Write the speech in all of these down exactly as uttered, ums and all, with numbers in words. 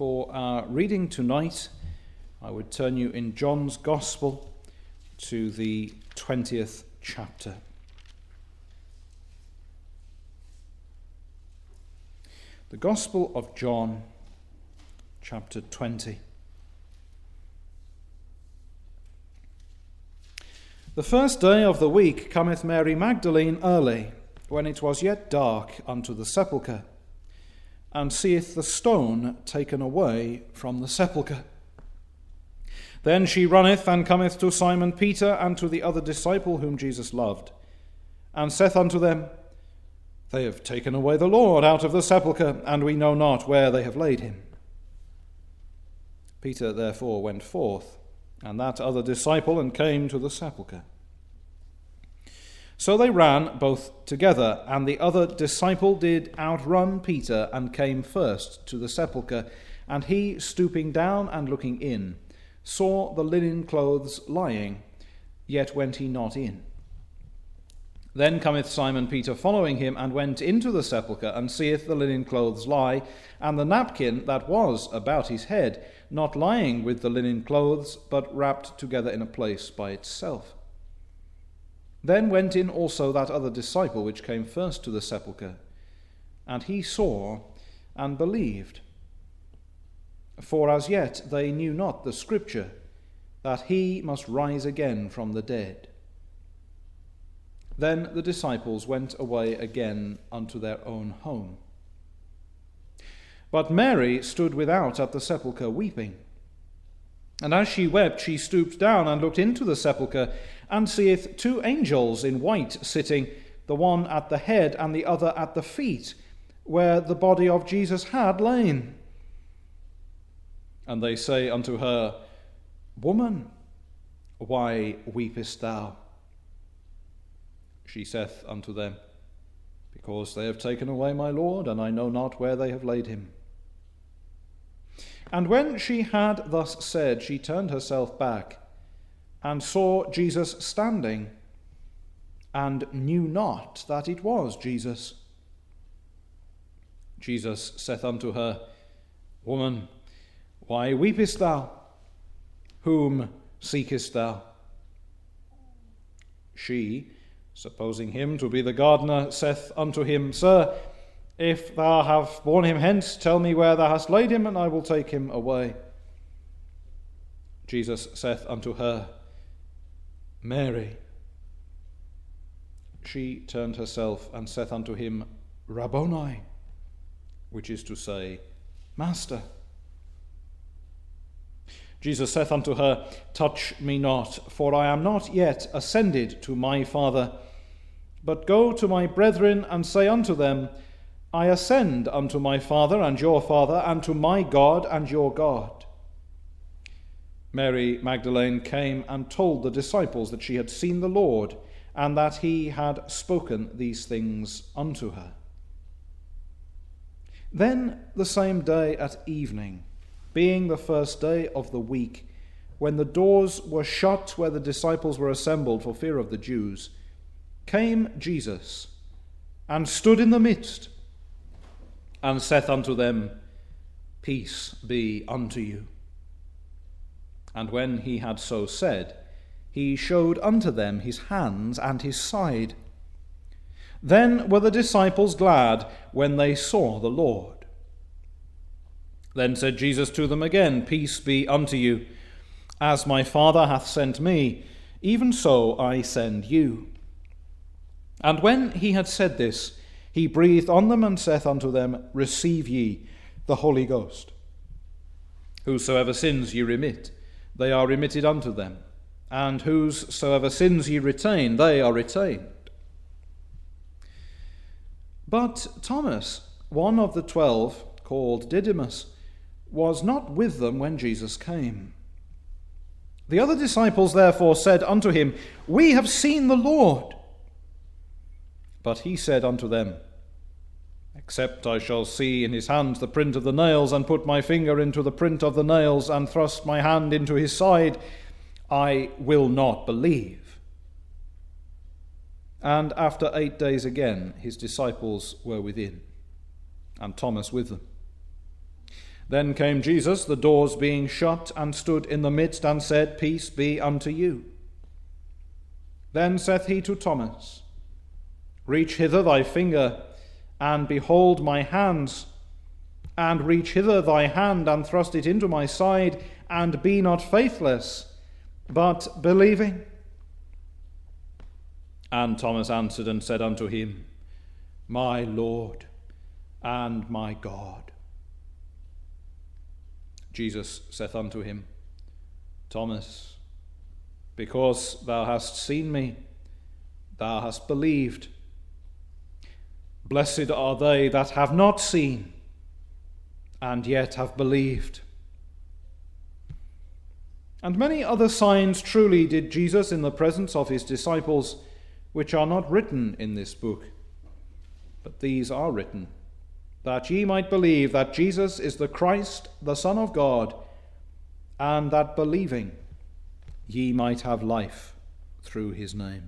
For our reading tonight, I would turn you in John's Gospel to the twentieth chapter. The Gospel of John, chapter twenty. The first day of the week cometh Mary Magdalene early, when it was yet dark, unto the sepulchre, and seeth the stone taken away from the sepulchre. Then she runneth and cometh to Simon Peter and to the other disciple whom Jesus loved, and saith unto them, They have taken away the Lord out of the sepulchre, and we know not where they have laid him. Peter therefore went forth, and that other disciple, and came to the sepulchre. So they ran both together, and the other disciple did outrun Peter, and came first to the sepulchre. And he, stooping down and looking in, saw the linen clothes lying, yet went he not in. Then cometh Simon Peter following him, and went into the sepulchre, and seeth the linen clothes lie, and the napkin that was about his head, not lying with the linen clothes, but wrapped together in a place by itself. Then went in also that other disciple which came first to the sepulchre, and he saw and believed. For as yet they knew not the scripture, that he must rise again from the dead. Then the disciples went away again unto their own home. But Mary stood without at the sepulchre weeping. And as she wept, she stooped down and looked into the sepulchre, and seeth two angels in white sitting, the one at the head and the other at the feet, where the body of Jesus had lain. And they say unto her, Woman, why weepest thou? She saith unto them, Because they have taken away my Lord, and I know not where they have laid him. And when she had thus said, she turned herself back, and saw Jesus standing, and knew not that it was Jesus. Jesus saith unto her, Woman, why weepest thou? Whom seekest thou? She, supposing him to be the gardener, saith unto him, Sir, if thou have borne him hence, tell me where thou hast laid him, and I will take him away. Jesus saith unto her, Mary. She turned herself and saith unto him, Rabboni, which is to say, Master. Jesus saith unto her, Touch me not, for I am not yet ascended to my Father, but go to my brethren and say unto them, I ascend unto my Father and your Father, and to my God and your God. Mary Magdalene came and told the disciples that she had seen the Lord, and that he had spoken these things unto her. Then the same day at evening, being the first day of the week, when the doors were shut where the disciples were assembled for fear of the Jews, came Jesus, and stood in the midst, and saith unto them, Peace be unto you. And when he had so said, he showed unto them his hands and his side. Then were the disciples glad when they saw the Lord. Then said Jesus to them again, Peace be unto you. As my Father hath sent me, even so I send you. And when he had said this, he breathed on them and saith unto them, Receive ye the Holy Ghost. Whosoever sins ye remit, they are remitted unto them. And whosoever sins ye retain, they are retained. But Thomas, one of the twelve, called Didymus, was not with them when Jesus came. The other disciples therefore said unto him, We have seen the Lord. But he said unto them, Except I shall see in his hands the print of the nails, and put my finger into the print of the nails, and thrust my hand into his side, I will not believe. And after eight days again his disciples were within, and Thomas with them. Then came Jesus, the doors being shut, and stood in the midst, and said, Peace be unto you. Then saith he to Thomas, Reach hither thy finger, and behold my hands, and reach hither thy hand, and thrust it into my side, and be not faithless, but believing. And Thomas answered and said unto him, My Lord and my God. Jesus saith unto him, Thomas, because thou hast seen me, thou hast believed. Blessed are they that have not seen, and yet have believed. And many other signs truly did Jesus in the presence of his disciples, which are not written in this book. But these are written, that ye might believe that Jesus is the Christ, the Son of God, and that believing ye might have life through his name.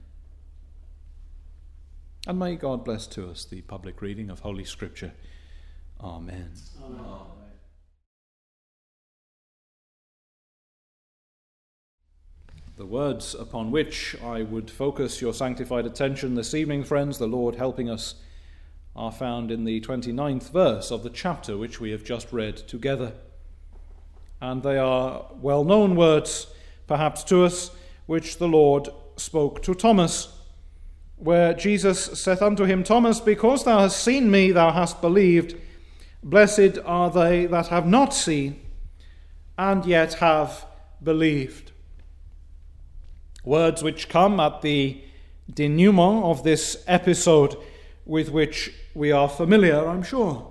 And may God bless to us the public reading of Holy Scripture. Amen. Amen. The words upon which I would focus your sanctified attention this evening, friends, the Lord helping us, are found in the twenty-ninth verse of the chapter which we have just read together. And they are well-known words, perhaps to us, which the Lord spoke to Thomas, where Jesus saith unto him, Thomas, because thou hast seen me, thou hast believed. Blessed are they that have not seen, and yet have believed. Words which come at the denouement of this episode, with which we are familiar, I'm sure.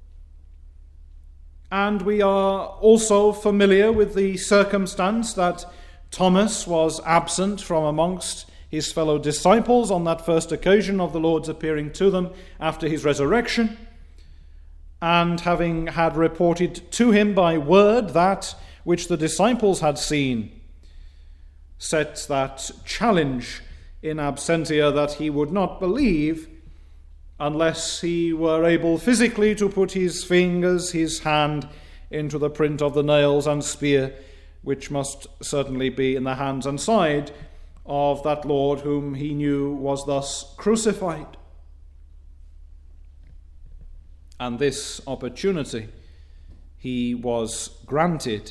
And we are also familiar with the circumstance that Thomas was absent from amongst his fellow disciples on that first occasion of the Lord's appearing to them after his resurrection, and having had reported to him by word that which the disciples had seen, set that challenge in absentia that he would not believe unless he were able physically to put his fingers, his hand, into the print of the nails and spear, which must certainly be in the hands and side of that Lord whom he knew was thus crucified. And this opportunity he was granted.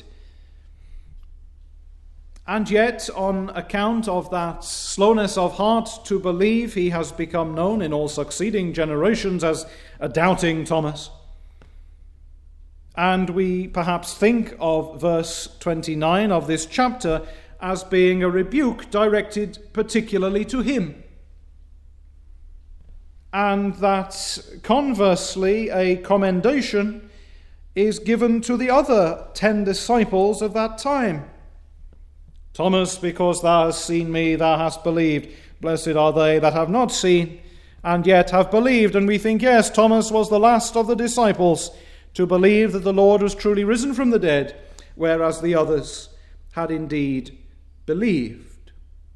And yet, on account of that slowness of heart to believe, he has become known in all succeeding generations as a doubting Thomas. And we perhaps think of verse twenty-nine of this chapter as being a rebuke directed particularly to him. And that conversely, a commendation is given to the other ten disciples of that time. Thomas, because thou hast seen me, thou hast believed. Blessed are they that have not seen, and yet have believed. And we think, yes, Thomas was the last of the disciples to believe that the Lord was truly risen from the dead, whereas the others had indeed believed.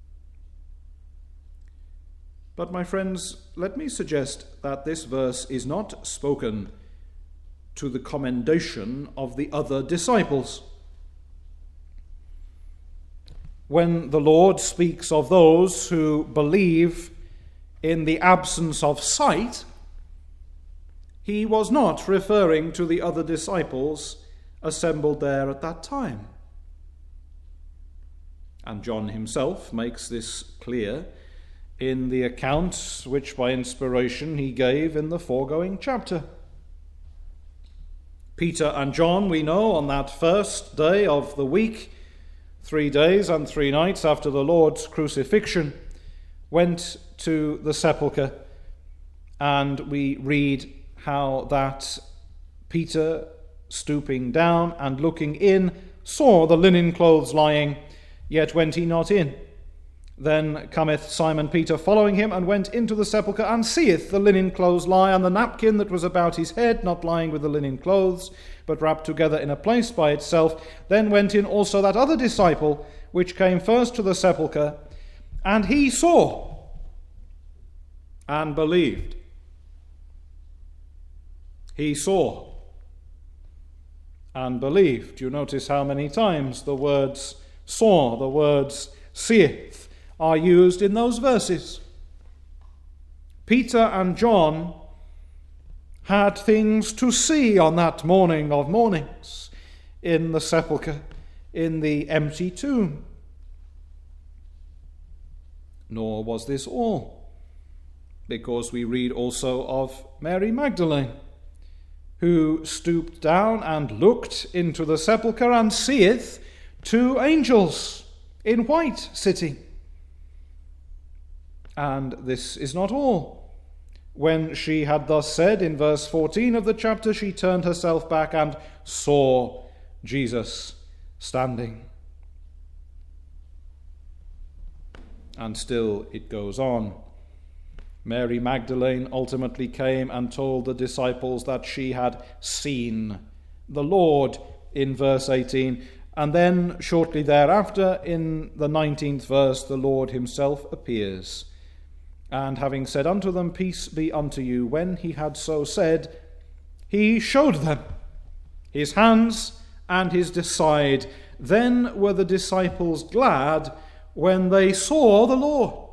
But, my friends, let me suggest that this verse is not spoken to the commendation of the other disciples. When the Lord speaks of those who believe in the absence of sight, he was not referring to the other disciples assembled there at that time. And John himself makes this clear in the account which by inspiration he gave in the foregoing chapter. Peter and John, we know, on that first day of the week, three days and three nights after the Lord's crucifixion, went to the sepulchre, and we read how that Peter, stooping down and looking in, saw the linen clothes lying, yet went he not in. Then cometh Simon Peter following him, and went into the sepulchre, and seeth the linen clothes lie, and the napkin that was about his head, not lying with the linen clothes, but wrapped together in a place by itself. Then went in also that other disciple, which came first to the sepulchre, and he saw and believed. He saw and believed. You notice how many times the words saw, the words seeth, are used in those verses. Peter and John had things to see on that morning of mornings in the sepulchre, in the empty tomb. Nor was this all, because we read also of Mary Magdalene, who stooped down and looked into the sepulchre and seeth two angels in white sitting. And this is not all. When she had thus said in verse fourteen of the chapter, she turned herself back and saw Jesus standing. And still it goes on. Mary Magdalene ultimately came and told the disciples that she had seen the Lord in verse eighteen. And then shortly thereafter, in the nineteenth verse, the Lord himself appears. And having said unto them, Peace be unto you, when he had so said, he showed them his hands and his side. Then were the disciples glad when they saw the Lord.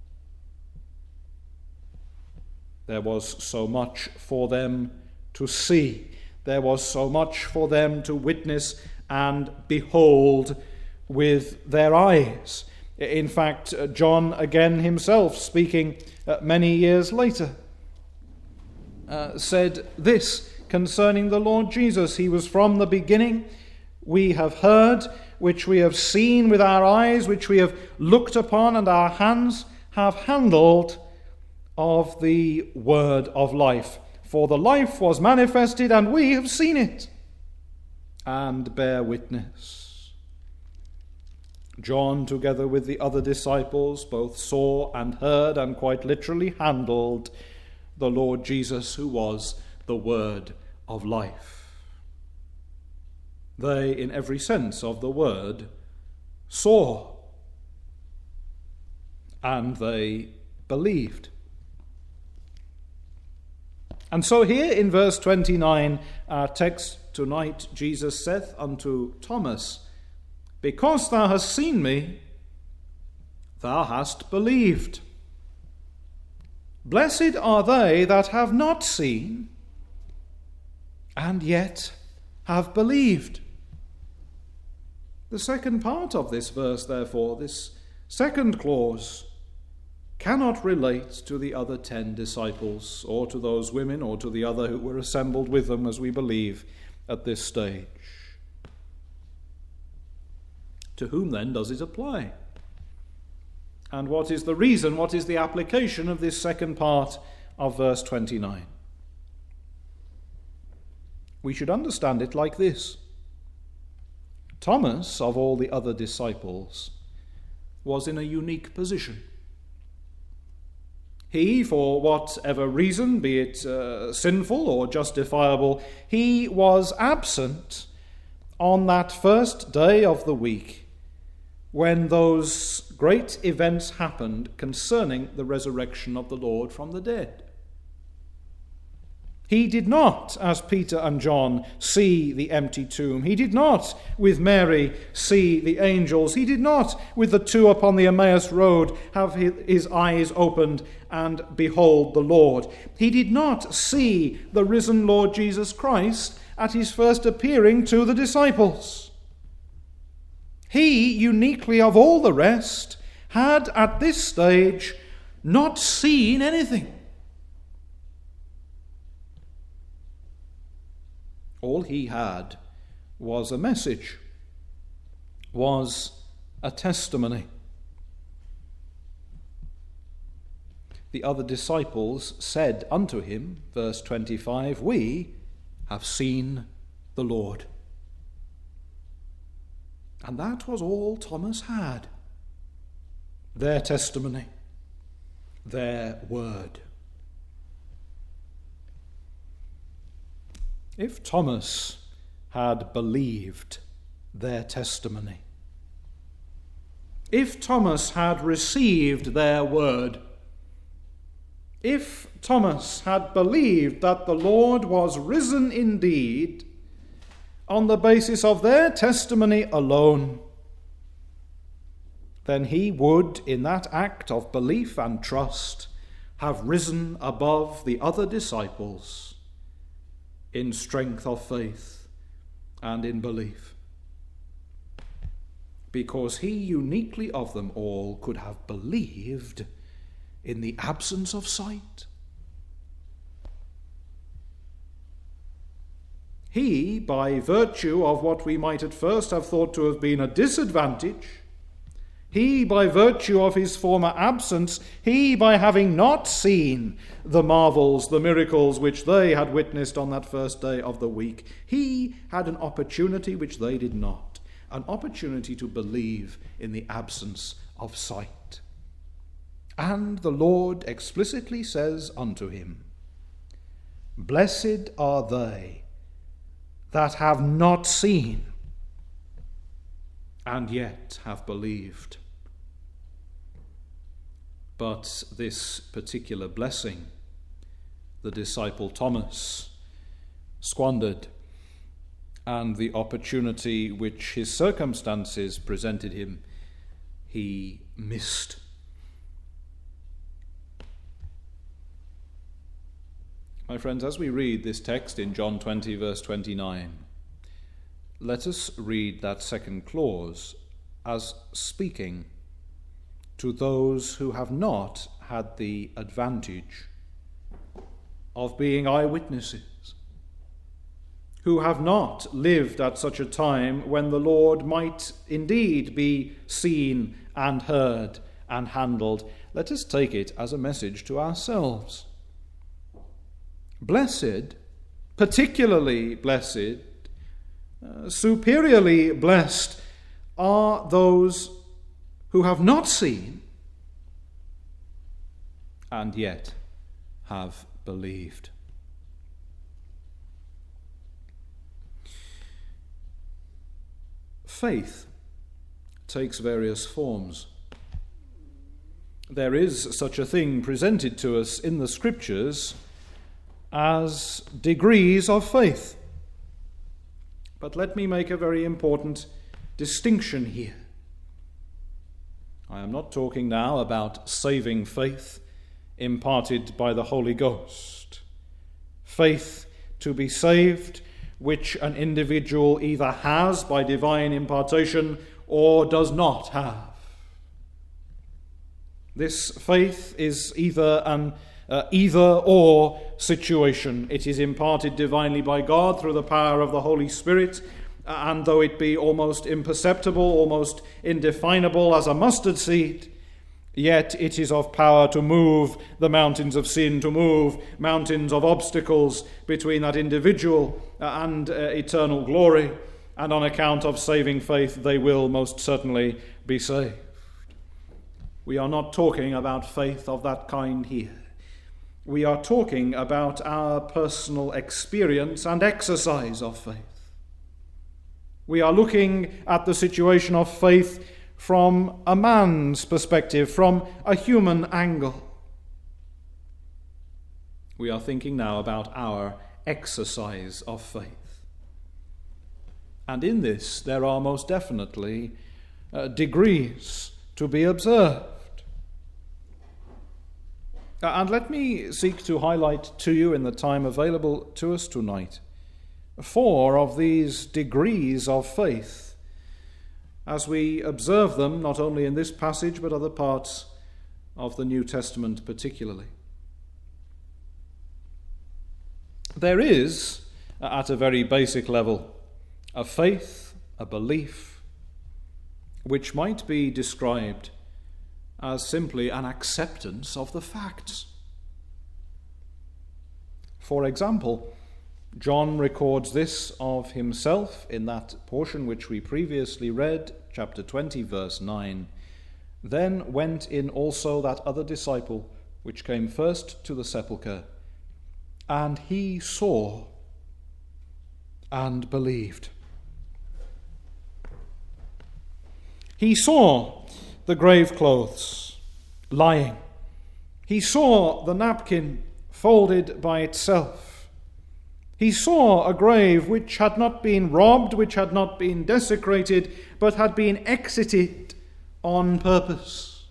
There was so much for them to see. There was so much for them to witness and behold with their eyes. In fact, John again himself, speaking many years later, uh, said this concerning the Lord Jesus. He was from the beginning. We have heard, which we have seen with our eyes, which we have looked upon, and our hands have handled of the word of life. For the life was manifested, and we have seen it, and bear witness. John, together with the other disciples, both saw and heard and quite literally handled the Lord Jesus, who was the word of life. They, in every sense of the word, saw, and they believed. And so here in verse twenty-nine, our text tonight, Jesus saith unto Thomas, Because thou hast seen me, thou hast believed. Blessed are they that have not seen, and yet have believed. The second part of this verse, therefore, this second clause, cannot relate to the other ten disciples, or to those women, or to the other who were assembled with them, as we believe at this stage. To whom then does it apply? And what is the reason, what is the application of this second part of verse twenty-nine? We should understand it like this. Thomas, of all the other disciples, was in a unique position. He, for whatever reason, be it uh, sinful or justifiable, he was absent on that first day of the week when those great events happened concerning the resurrection of the Lord from the dead. He did not, as Peter and John, see the empty tomb. He did not, with Mary, see the angels. He did not, with the two upon the Emmaus road, have his eyes opened and behold the Lord. He did not see the risen Lord Jesus Christ at his first appearing to the disciples. He, uniquely of all the rest, had at this stage not seen anything. All he had was a message, was a testimony. The other disciples said unto him, verse twenty-five, We have seen the Lord. And that was all Thomas had. Their testimony, their word. If Thomas had believed their testimony, if Thomas had received their word, if Thomas had believed that the Lord was risen indeed, on the basis of their testimony alone, then he would, in that act of belief and trust, have risen above the other disciples in strength of faith and in belief, because he uniquely of them all could have believed in the absence of sight. He, by virtue of what we might at first have thought to have been a disadvantage, he, by virtue of his former absence, he, by having not seen the marvels, the miracles which they had witnessed on that first day of the week, he had an opportunity which they did not, an opportunity to believe in the absence of sight. And the Lord explicitly says unto him, "Blessed are they that have not seen, and yet have believed." But this particular blessing, the disciple Thomas squandered, and the opportunity which his circumstances presented him, he missed. My friends, as we read this text in John twenty, verse twenty-nine, let us read that second clause as speaking to those who have not had the advantage of being eyewitnesses, who have not lived at such a time when the Lord might indeed be seen and heard and handled. Let us take it as a message to ourselves. Blessed, particularly blessed, uh, superiorly blessed are those who have not seen and yet have believed. Faith takes various forms. There is such a thing presented to us in the Scriptures as degrees of faith. But let me make a very important distinction here. I am not talking now about saving faith imparted by the Holy Ghost. Faith to be saved, which an individual either has by divine impartation or does not have. This faith is either an Uh, either or situation. It is imparted divinely by God through the power of the Holy Spirit, and though it be almost imperceptible, almost indefinable as a mustard seed, yet it is of power to move the mountains of sin, to move mountains of obstacles between that individual and uh, eternal glory, and on account of saving faith they will most certainly be saved. We are not talking about faith of that kind here. We are talking about our personal experience and exercise of faith. We are looking at the situation of faith from a man's perspective, from a human angle. We are thinking now about our exercise of faith. And in this, there are most definitely uh, degrees to be observed. And let me seek to highlight to you in the time available to us tonight four of these degrees of faith as we observe them not only in this passage but other parts of the New Testament particularly. There is, at a very basic level, a faith, a belief, which might be described as simply an acceptance of the facts. For example, John records this of himself in that portion which we previously read, chapter twenty, verse nine. Then went in also that other disciple which came first to the sepulchre, and he saw and believed. He saw the grave clothes lying. He saw the napkin folded by itself. He saw a grave which had not been robbed, which had not been desecrated, but had been exited on purpose.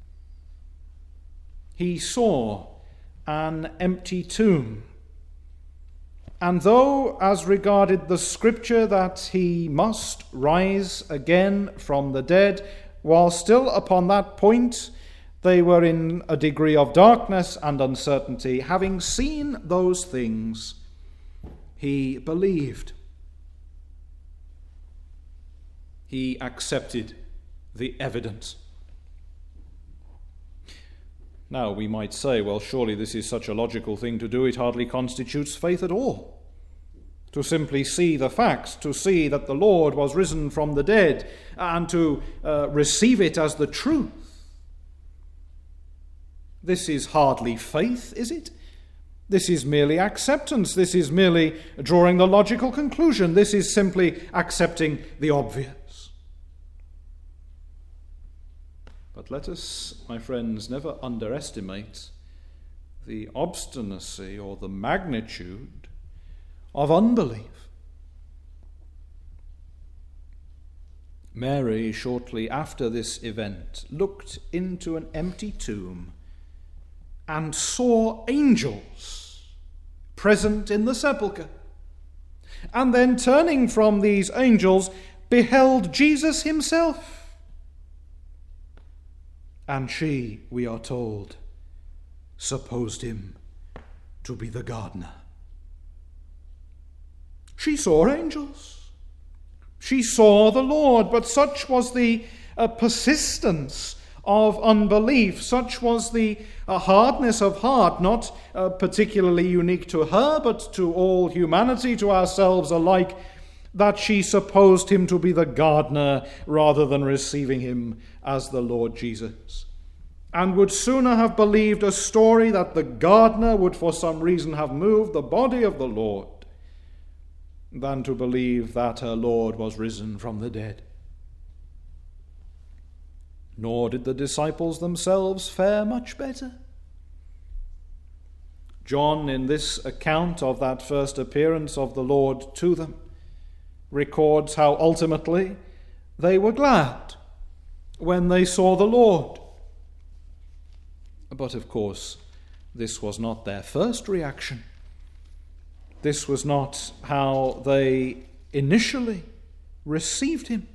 He saw an empty tomb. And though, as regarded the scripture that he must rise again from the dead, while still upon that point they were in a degree of darkness and uncertainty, having seen those things, he believed. He accepted the evidence. Now, we might say, well, surely this is such a logical thing to do, it hardly constitutes faith at all. To simply see the facts, to see that the Lord was risen from the dead, and to uh, receive it as the truth. This is hardly faith, is it? This is merely acceptance. This is merely drawing the logical conclusion. This is simply accepting the obvious. But let us, my friends, never underestimate the obstinacy or the magnitude of unbelief. Mary, shortly after this event, looked into an empty tomb and saw angels present in the sepulchre. And then, turning from these angels, beheld Jesus himself. And she, we are told, supposed him to be the gardener. She saw angels. She saw the Lord, but such was the uh, persistence of unbelief, such was the uh, hardness of heart, not uh, particularly unique to her, but to all humanity, to ourselves alike, that she supposed him to be the gardener rather than receiving him as the Lord Jesus, and would sooner have believed a story that the gardener would for some reason have moved the body of the Lord than to believe that her Lord was risen from the dead. Nor did the disciples themselves fare much better. John, in this account of that first appearance of the Lord to them, records how ultimately they were glad when they saw the Lord. But of course, this was not their first reaction. This was not how they initially received him.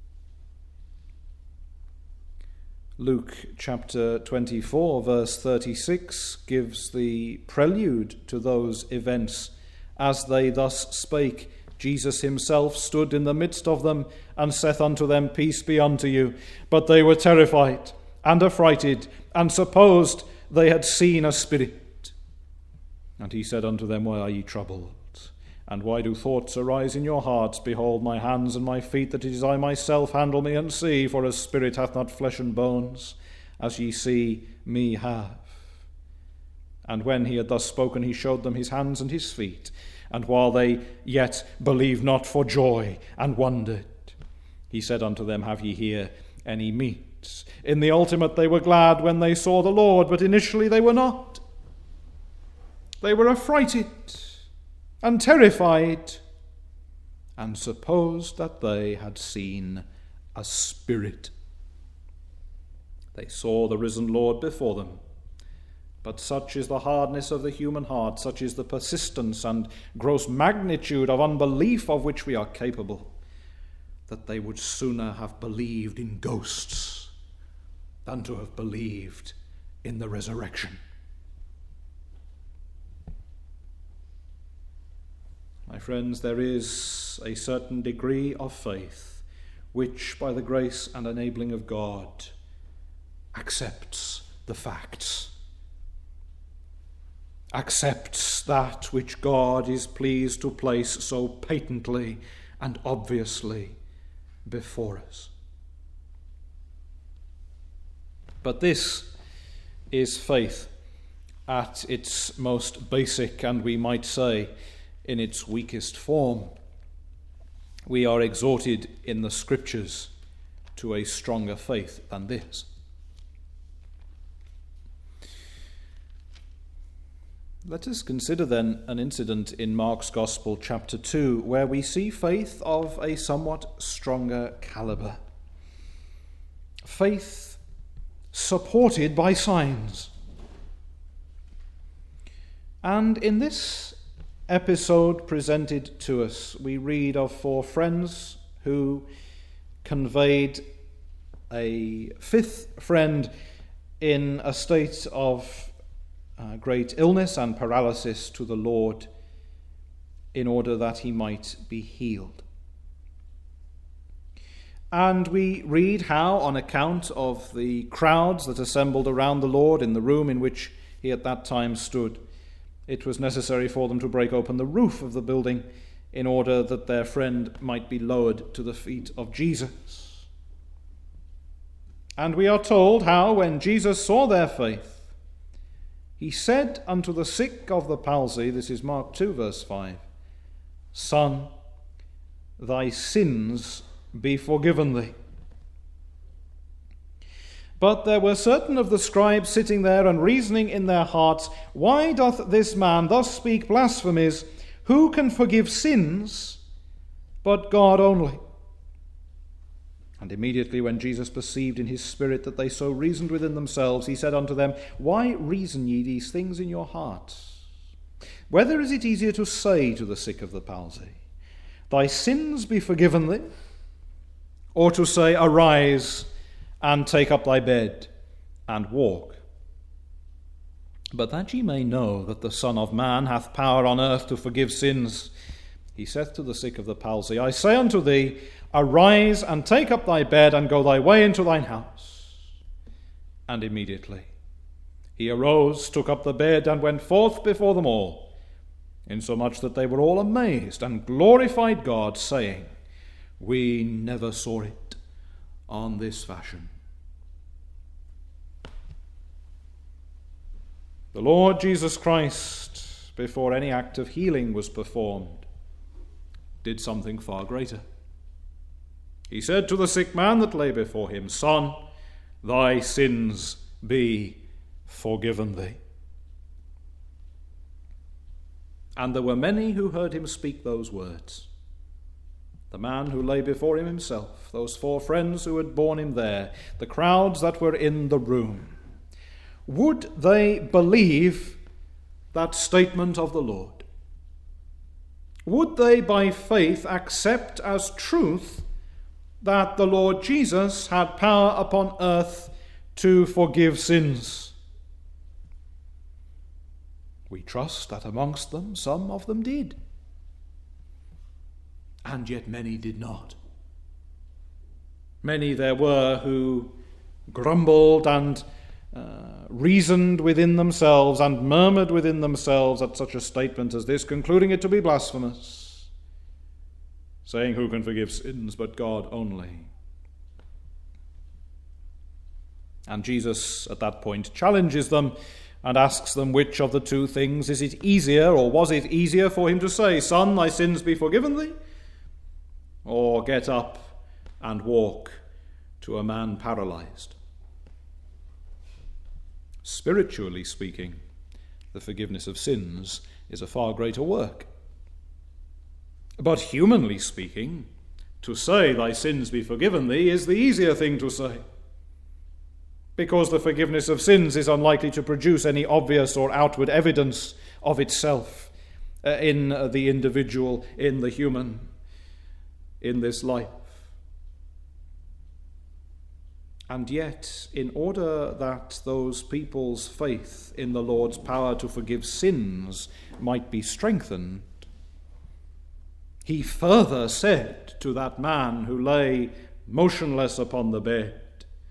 Luke chapter twenty-four, verse thirty-six, gives the prelude to those events. As they thus spake, Jesus himself stood in the midst of them, and saith unto them, Peace be unto you. But they were terrified and affrighted, and supposed they had seen a spirit. And he said unto them, Why are ye troubled? And why do thoughts arise in your hearts? Behold my hands and my feet, that it is I myself. Handle me and see, for a spirit hath not flesh and bones, as ye see me have. And when he had thus spoken, he showed them his hands and his feet. And while they yet believed not for joy and wondered, he said unto them, Have ye here any meat? In the ultimate they were glad when they saw the Lord, but initially they were not. They were affrighted and terrified, and supposed that they had seen a spirit. They saw the risen Lord before them, but such is the hardness of the human heart, such is the persistence and gross magnitude of unbelief of which we are capable, that they would sooner have believed in ghosts than to have believed in the resurrection. My friends, there is a certain degree of faith which, by the grace and enabling of God, accepts the facts, accepts that which God is pleased to place so patently and obviously before us. But this is faith at its most basic, and we might say, in its weakest form. We are exhorted in the Scriptures to a stronger faith than this. Let us consider then an incident in Mark's Gospel, chapter two, where we see faith of a somewhat stronger caliber. Faith supported by signs. And in this episode presented to us, we read of four friends who conveyed a fifth friend in a state of uh, great illness and paralysis to the Lord in order that he might be healed. And we read how, on account of the crowds that assembled around the Lord in the room in which he at that time stood, it was necessary for them to break open the roof of the building in order that their friend might be lowered to the feet of Jesus. And we are told how, when Jesus saw their faith, he said unto the sick of the palsy, this is Mark two, verse five, Son, thy sins be forgiven thee. But there were certain of the scribes sitting there and reasoning in their hearts, Why doth this man thus speak blasphemies? Who can forgive sins but God only? And immediately when Jesus perceived in his spirit that they so reasoned within themselves, he said unto them, Why reason ye these things in your hearts? Whether is it easier to say to the sick of the palsy, Thy sins be forgiven thee, or to say, Arise and take up thy bed and walk? But that ye may know that the Son of Man hath power on earth to forgive sins, he saith to the sick of the palsy, I say unto thee, Arise and take up thy bed and go thy way into thine house. And immediately he arose, took up the bed, and went forth before them all, insomuch that they were all amazed and glorified God, saying, We never saw it on this fashion. The Lord Jesus Christ, before any act of healing was performed, did something far greater. He said to the sick man that lay before him, Son, thy sins be forgiven thee. And there were many who heard him speak those words. The man who lay before him himself, those four friends who had borne him there, the crowds that were in the room. Would they believe that statement of the Lord? Would they by faith accept as truth that the Lord Jesus had power upon earth to forgive sins? We trust that amongst them some of them did, and yet many did not. Many there were who grumbled and uh, reasoned within themselves and murmured within themselves at such a statement as this, concluding it to be blasphemous, saying, Who can forgive sins but God only? And Jesus at that point challenges them and asks them which of the two things is it easier, or was it easier for him to say, Son, thy sins be forgiven thee, or get up and walk to a man paralyzed? Spiritually speaking, the forgiveness of sins is a far greater work. But humanly speaking, to say thy sins be forgiven thee is the easier thing to say, because the forgiveness of sins is unlikely to produce any obvious or outward evidence of itself uh, in uh, the individual, in the human, in this life. And yet, in order that those people's faith in the Lord's power to forgive sins might be strengthened, he further said to that man who lay motionless upon the bed,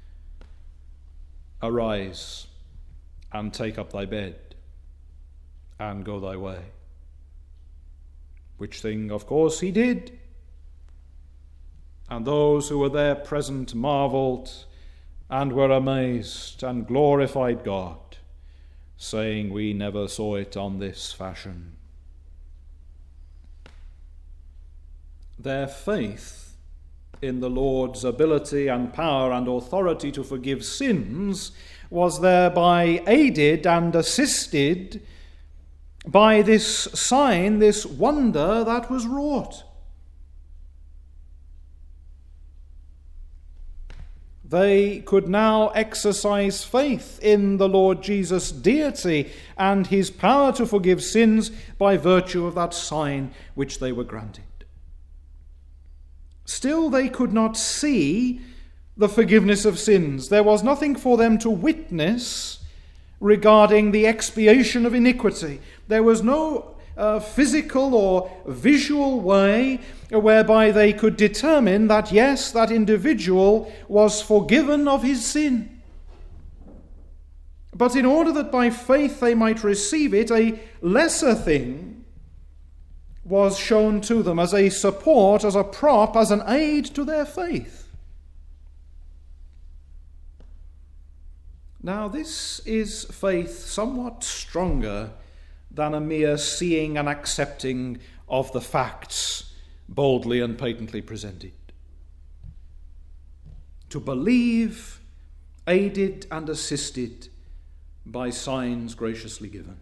Arise and take up thy bed and go thy way. Which thing, of course, he did. And those who were there present marveled and were amazed and glorified God, saying, We never saw it on this fashion. Their faith in the Lord's ability and power and authority to forgive sins was thereby aided and assisted by this sign, this wonder that was wrought. They could now exercise faith in the Lord Jesus' deity and his power to forgive sins by virtue of that sign which they were granted. Still, they could not see the forgiveness of sins. There was nothing for them to witness regarding the expiation of iniquity. There was no uh, physical or visual way whereby they could determine that, yes, that individual was forgiven of his sin. But in order that by faith they might receive it, a lesser thing was shown to them as a support, as a prop, as an aid to their faith. Now, this is faith somewhat stronger than a mere seeing and accepting of the facts boldly and patently presented. To believe, aided and assisted by signs graciously given.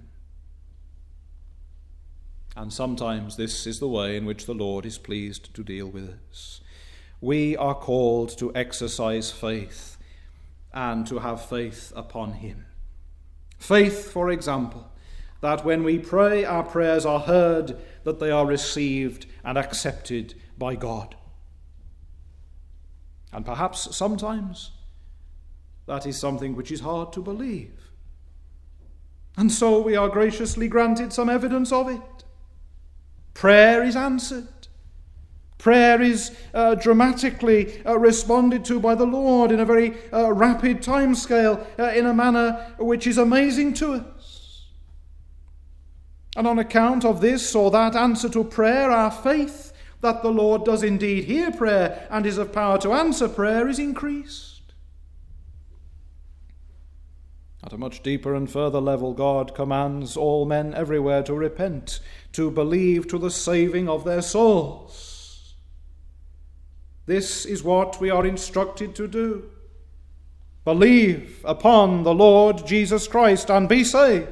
And sometimes this is the way in which the Lord is pleased to deal with us. We are called to exercise faith and to have faith upon him. Faith, for example, that when we pray, our prayers are heard, that they are received and accepted by God. And perhaps sometimes that is something which is hard to believe. And so we are graciously granted some evidence of it. Prayer is answered. Prayer is uh, dramatically uh, responded to by the Lord in a very uh, rapid time scale, uh, in a manner which is amazing to us. And on account of this or that answer to prayer, our faith that the Lord does indeed hear prayer and is of power to answer prayer is increased. At a much deeper and further level, God commands all men everywhere to repent, to believe to the saving of their souls. This is what we are instructed to do. Believe upon the Lord Jesus Christ and be saved.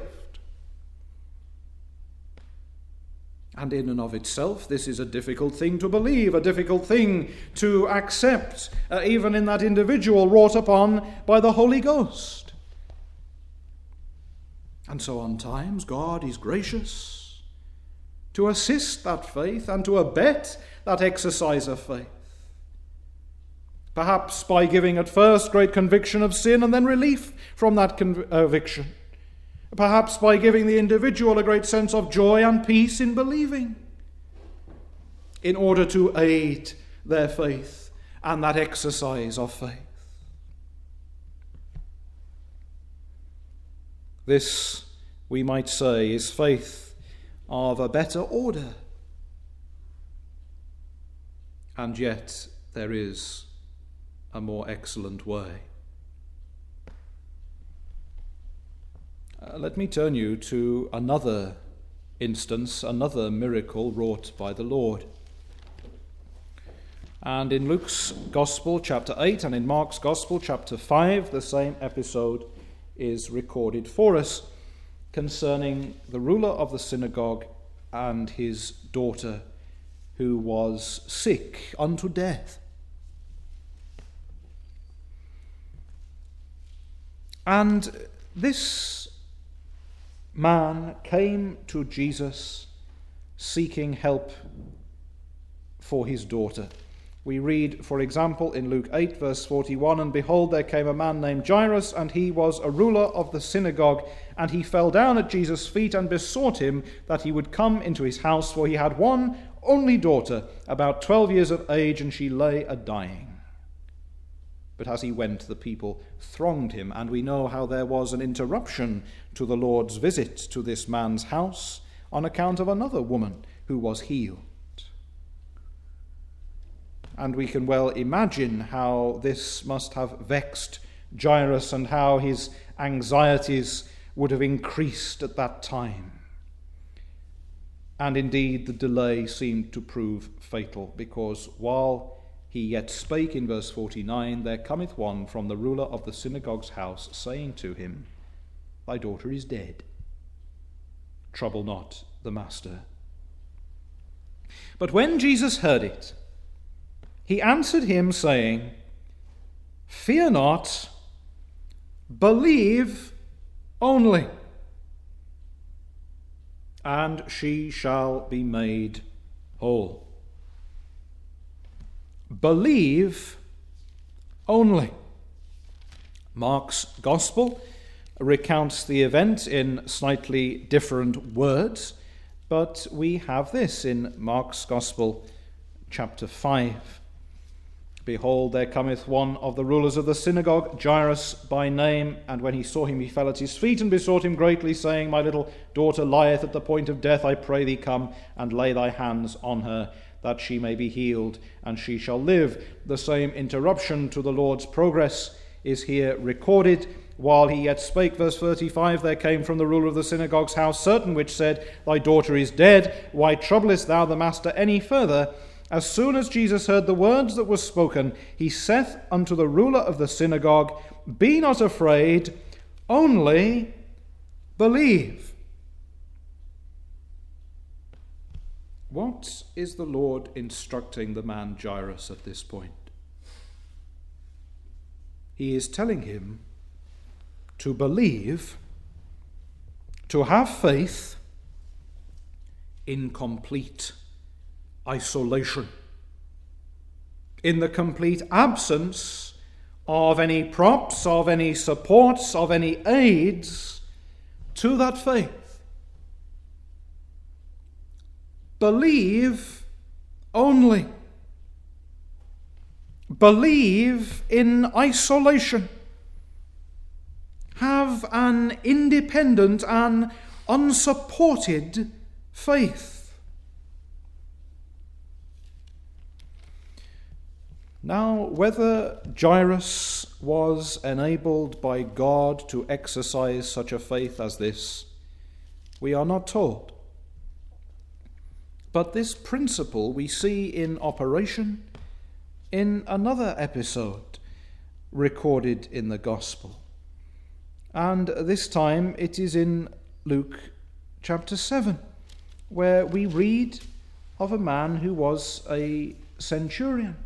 And in and of itself, this is a difficult thing to believe, a difficult thing to accept, uh, even in that individual wrought upon by the Holy Ghost. And so on times, God is gracious to assist that faith and to abet that exercise of faith. Perhaps by giving at first great conviction of sin and then relief from that conviction. Perhaps by giving the individual a great sense of joy and peace in believing, in order to aid their faith and that exercise of faith. This, we might say, is faith of a better order. And yet there is a more excellent way. Uh, let me turn you to another instance, another miracle wrought by the Lord. And in Luke's Gospel, chapter eight, and in Mark's Gospel, chapter five, the same episode is recorded for us concerning the ruler of the synagogue and his daughter, who was sick unto death. And this man came to Jesus seeking help for his daughter. We read, for example, in Luke eight, verse forty-one, "And behold, there came a man named Jairus, and he was a ruler of the synagogue. And he fell down at Jesus' feet and besought him that he would come into his house, for he had one only daughter, about twelve years of age, and she lay a-dying. But as he went, the people thronged him, and we know how there was an interruption to the Lord's visit to this man's house on account of another woman who was healed. And we can well imagine how this must have vexed Jairus and how his anxieties would have increased at that time. And indeed, the delay seemed to prove fatal, because while he yet spake, in verse forty-nine, there cometh one from the ruler of the synagogue's house, saying to him, Thy daughter is dead. trouble not the master. But when Jesus heard it, he answered him, saying, Fear not, believe only, and she shall be made whole. Believe only. Mark's Gospel recounts the event in slightly different words, but we have this in Mark's Gospel, chapter five. Behold, there cometh one of the rulers of the synagogue, Jairus by name, and when he saw him, he fell at his feet and besought him greatly, saying, My little daughter lieth at the point of death. I pray thee, come and lay thy hands on her, that she may be healed, and she shall live. The same interruption to the Lord's progress is here recorded. While he yet spake, verse thirty-five, there came from the ruler of the synagogue's house certain which said, Thy daughter is dead. Why troublest thou the master any further? As soon as Jesus heard the words that were spoken, he saith unto the ruler of the synagogue, Be not afraid, only believe. What is the Lord instructing the man Jairus at this point? He is telling him to believe, to have faith in complete isolation, in the complete absence of any props, of any supports, of any aids to that faith. Believe only. Believe in isolation. Have an independent and unsupported faith. Now, whether Jairus was enabled by God to exercise such a faith as this, we are not told. But this principle we see in operation in another episode recorded in the Gospel. And this time it is in Luke chapter seven, where we read of a man who was a centurion.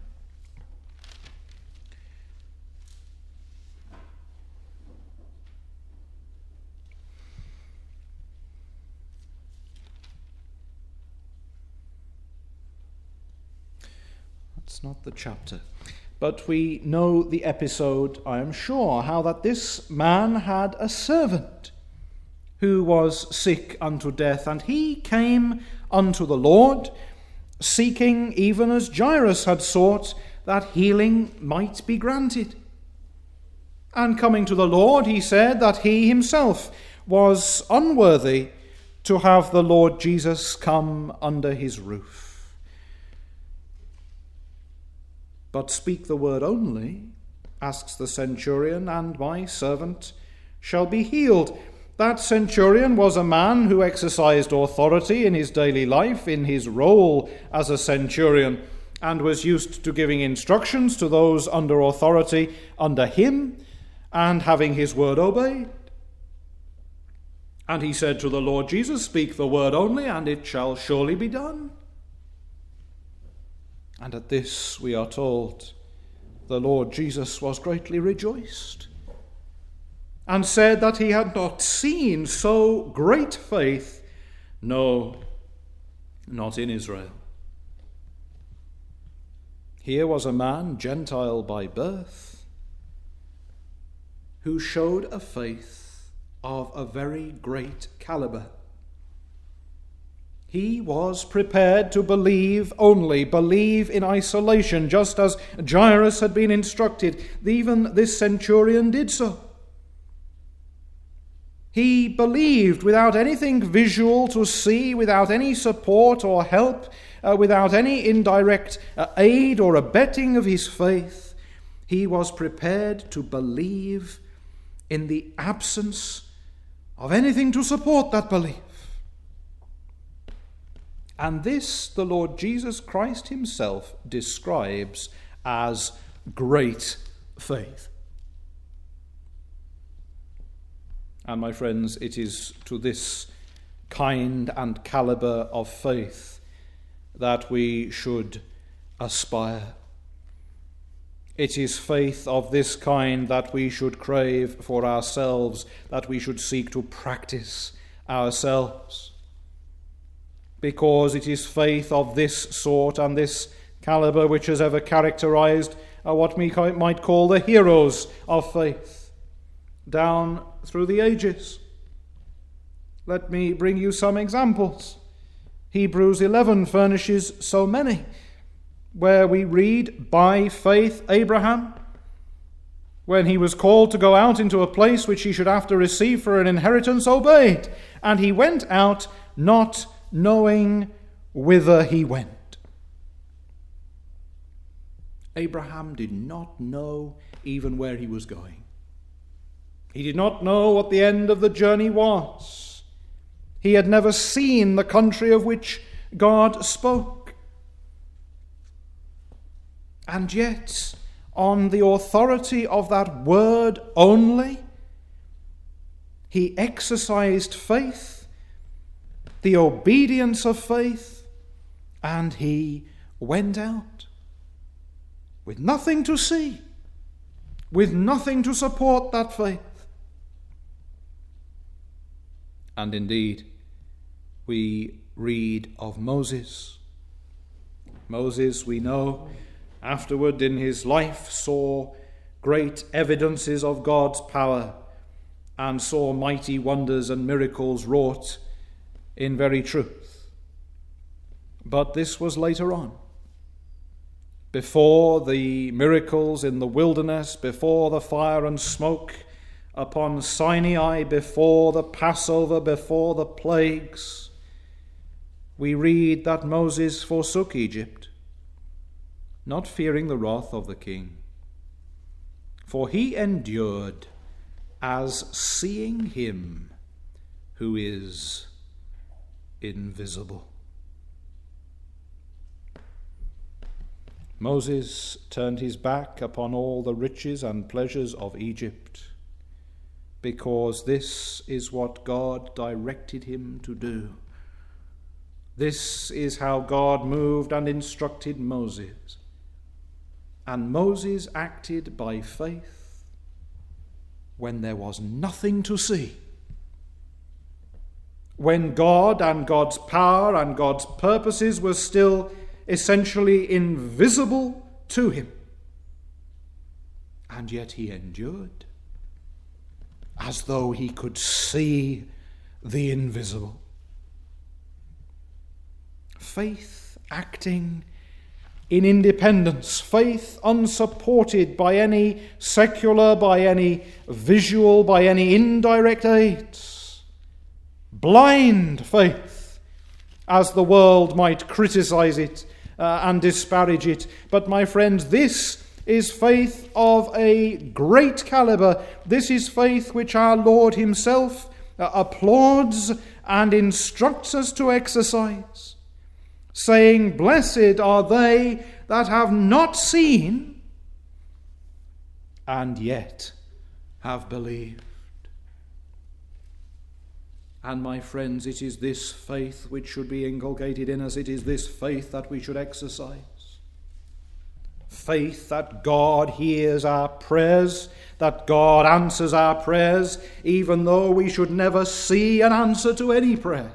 That's not the chapter. But we know the episode, I am sure, how that this man had a servant who was sick unto death, and he came unto the Lord, seeking, even as Jairus had sought, that healing might be granted. And coming to the Lord, he said that he himself was unworthy to have the Lord Jesus come under his roof. But speak the word only, asks the centurion, and my servant shall be healed. That centurion was a man who exercised authority in his daily life, in his role as a centurion, and was used to giving instructions to those under authority under him, and having his word obeyed. And he said to the Lord Jesus, Speak the word only, and it shall surely be done. And at this, we are told, the Lord Jesus was greatly rejoiced, and said that he had not seen so great faith, no, not in Israel. Here was a man, Gentile by birth, who showed a faith of a very great caliber. He was prepared to believe only, believe in isolation, just as Jairus had been instructed. Even this centurion did so. He believed without anything visual to see, without any support or help, uh, without any indirect uh, aid or abetting of his faith. He was prepared to believe in the absence of anything to support that belief. And this the Lord Jesus Christ himself describes as great faith. And my friends, it is to this kind and caliber of faith that we should aspire. It is faith of this kind that we should crave for ourselves, that we should seek to practice ourselves. Because it is faith of this sort and this caliber which has ever characterized uh, what we might call the heroes of faith down through the ages. Let me bring you some examples. Hebrews eleven furnishes so many, where we read, by faith Abraham, when he was called to go out into a place which he should after receive for an inheritance, obeyed, and he went out not knowing whither he went. Abraham did not know even where he was going. He did not know what the end of the journey was. He had never seen the country of which God spoke. And yet, on the authority of that word only, he exercised faith, the obedience of faith, and he went out with nothing to see, with nothing to support that faith. And indeed, we read of Moses. Moses, we know, afterward in his life saw great evidences of God's power and saw mighty wonders and miracles wrought in very truth. But this was later on. Before the miracles in the wilderness, before the fire and smoke upon Sinai, before the Passover, before the plagues, we read that Moses forsook Egypt, not fearing the wrath of the king, for he endured as seeing him who is invisible. Moses turned his back upon all the riches and pleasures of Egypt, because this is what God directed him to do. This is how God moved and instructed Moses. And Moses acted by faith when there was nothing to see. When God and God's power and God's purposes were still essentially invisible to him. And yet he endured as though he could see the invisible. Faith acting in independence, faith unsupported by any secular, by any visual, by any indirect aids. Blind faith, as the world might criticize it uh, and disparage it. But my friends, this is faith of a great caliber. This is faith which our Lord himself uh, applauds and instructs us to exercise, saying, "Blessed are they that have not seen and yet have believed." And my friends, it is this faith which should be inculcated in us. It is this faith that we should exercise. Faith that God hears our prayers, that God answers our prayers, even though we should never see an answer to any prayer.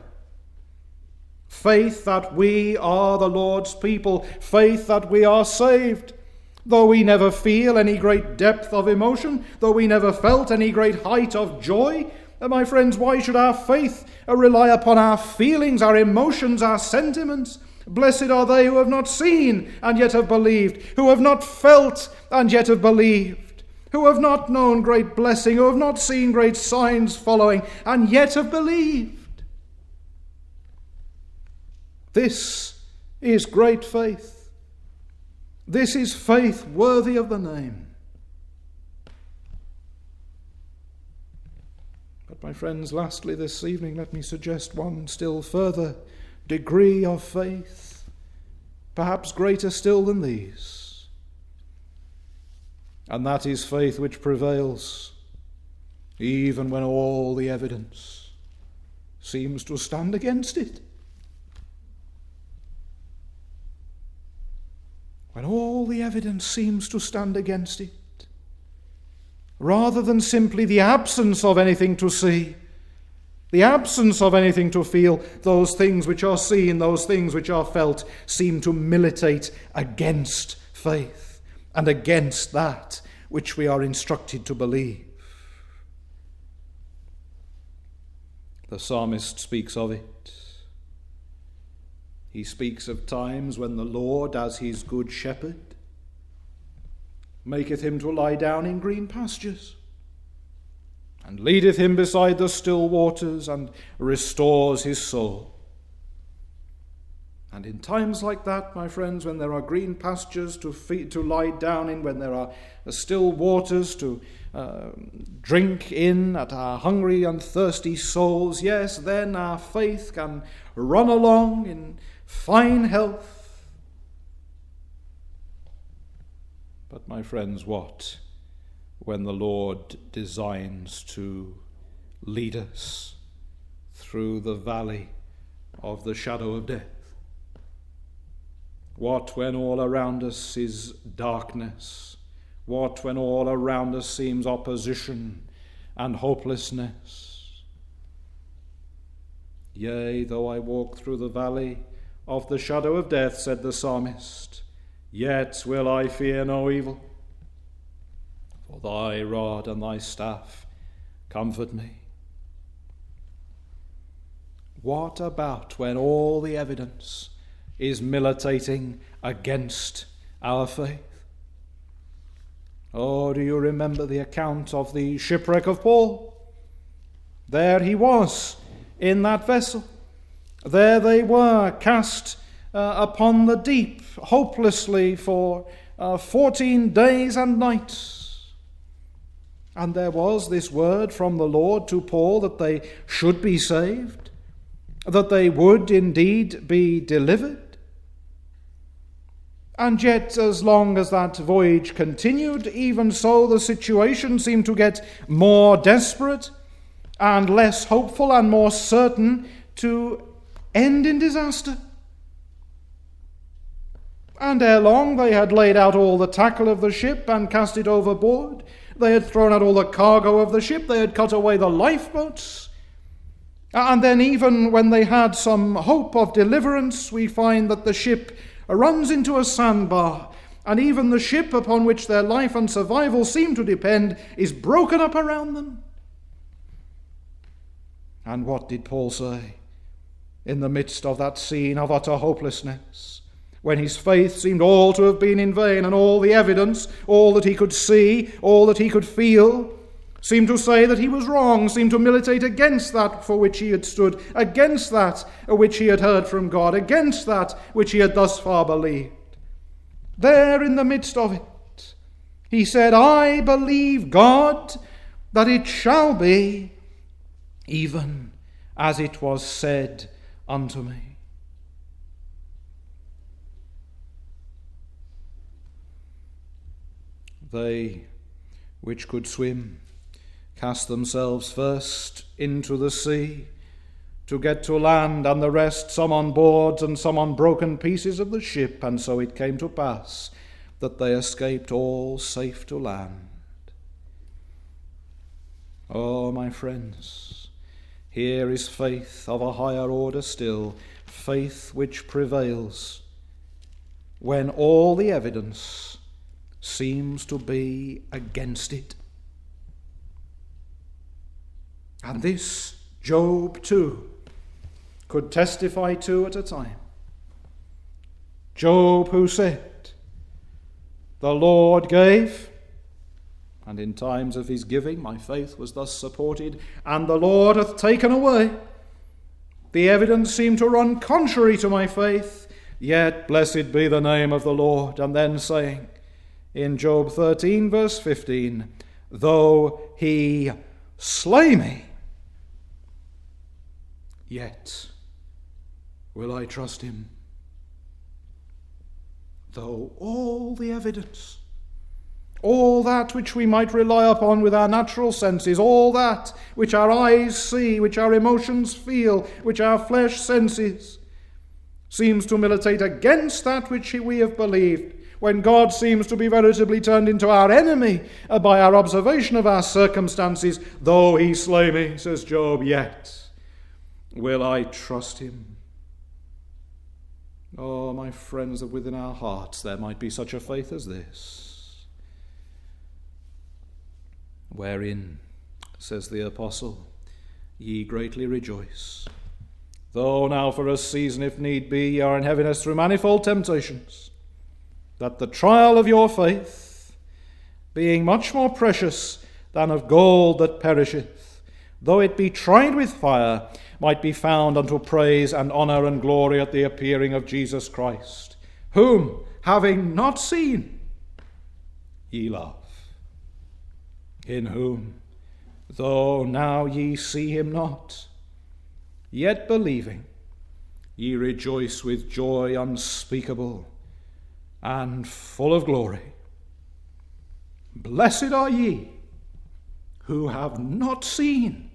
Faith that we are the Lord's people. Faith that we are saved, though we never feel any great depth of emotion, though we never felt any great height of joy. And my friends, why should our faith rely upon our feelings, our emotions, our sentiments? Blessed are they who have not seen and yet have believed, who have not felt and yet have believed, who have not known great blessing, who have not seen great signs following and yet have believed. This is great faith. This is faith worthy of the name. But my friends, lastly this evening, let me suggest one still further degree of faith, perhaps greater still than these. And that is faith which prevails even when all the evidence seems to stand against it. When all the evidence seems to stand against it, rather than simply the absence of anything to see, the absence of anything to feel, those things which are seen, those things which are felt, seem to militate against faith and against that which we are instructed to believe. The psalmist speaks of it. He speaks of times when the Lord, as his good shepherd, maketh him to lie down in green pastures, and leadeth him beside the still waters, and restores his soul. And in times like that, my friends, when there are green pastures to feed, to lie down in, when there are still waters to uh, drink in at our hungry and thirsty souls, yes, then our faith can run along in fine health. But my friends, what when the Lord designs to lead us through the valley of the shadow of death? What when all around us is darkness? What when all around us seems opposition and hopelessness? Yea, though I walk through the valley of the shadow of death, said the psalmist, yet will I fear no evil, for thy rod and thy staff comfort me. What about when all the evidence is militating against our faith? Oh, do you remember the account of the shipwreck of Paul? There he was in that vessel. There they were, cast uh, upon the deep, hopelessly for uh, fourteen days and nights. And there was this word from the Lord to Paul that they should be saved, that they would indeed be delivered. And yet, as long as that voyage continued, even so the situation seemed to get more desperate and less hopeful and more certain to end in disaster. And ere long they had laid out all the tackle of the ship and cast it overboard. They had thrown out all the cargo of the ship. They had cut away the lifeboats. And then even when they had some hope of deliverance, we find that the ship runs into a sandbar, and even the ship upon which their life and survival seem to depend is broken up around them. And what did Paul say in the midst of that scene of utter hopelessness, when his faith seemed all to have been in vain, and all the evidence, all that he could see, all that he could feel, seemed to say that he was wrong, seemed to militate against that for which he had stood, against that which he had heard from God, against that which he had thus far believed? There in the midst of it, he said, I believe God that it shall be even as it was said unto me. They which could swim cast themselves first into the sea to get to land, and the rest some on boards and some on broken pieces of the ship, and so it came to pass that they escaped all safe to land. Oh, my friends, here is faith of a higher order still, faith which prevails when all the evidence seems to be against it. And this Job too could testify to at a time. Job, who said, the Lord gave, and in times of his giving my faith was thus supported, and the Lord hath taken away. The evidence seemed to run contrary to my faith, yet blessed be the name of the Lord. And then saying in Job thirteen verse fifteen, though he slay me, yet will I trust him. Though all the evidence, all that which we might rely upon with our natural senses, all that which our eyes see, which our emotions feel, which our flesh senses, seems to militate against that which we have believed, when God seems to be veritably turned into our enemy by our observation of our circumstances. Though he slay me, says Job, yet will I trust him. Oh, my friends, that within our hearts there might be such a faith as this, wherein, says the apostle, ye greatly rejoice, though now for a season, if need be, ye are in heaviness through manifold temptations, that the trial of your faith, being much more precious than of gold that perisheth, though it be tried with fire, might be found unto praise and honour and glory at the appearing of Jesus Christ, whom, having not seen, ye love, in whom, though now ye see him not, yet believing, ye rejoice with joy unspeakable and full of glory. Blessed are ye who have not seen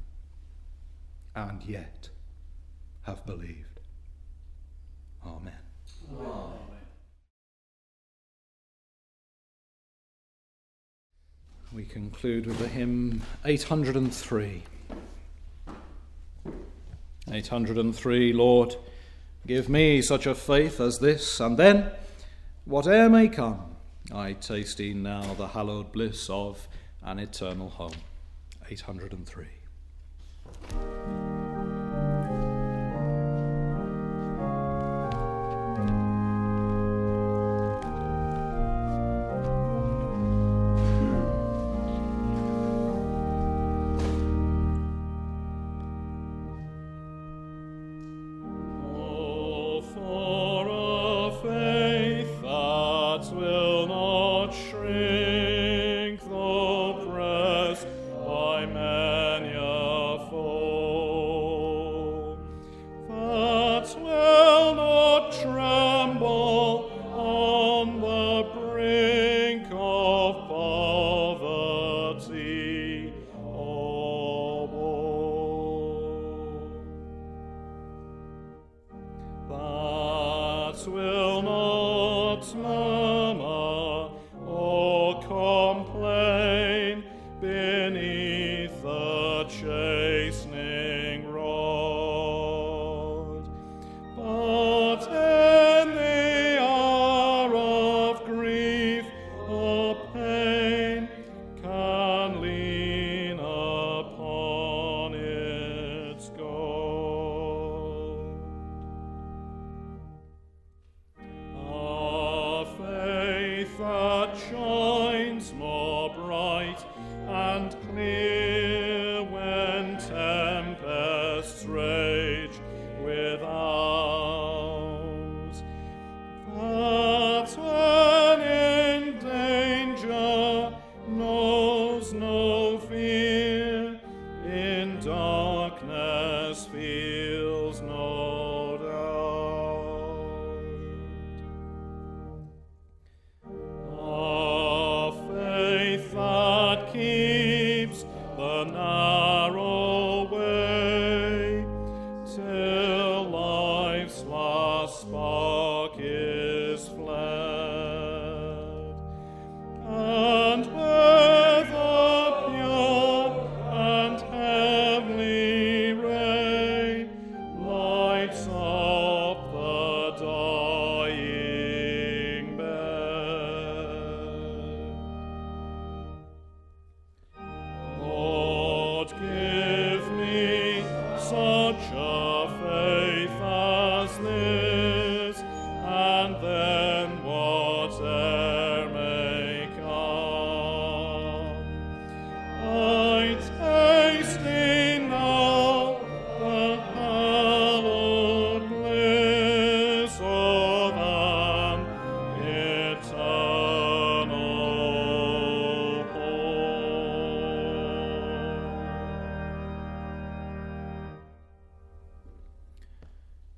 and yet have believed. Amen. Amen. We conclude with the hymn eight hundred three. eight hundred three, Lord, give me such a faith as this, and then, whate'er may come, I taste e'en now the hallowed bliss of an eternal home. eight hundred three.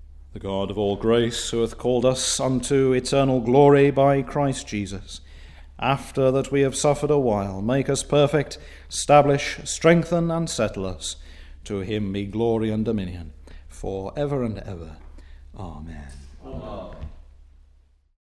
God of all grace, who hath called us unto eternal glory by Christ Jesus, after that we have suffered a while, make us perfect, establish, strengthen, and settle us. To him be glory and dominion, for ever and ever. Amen. Amen.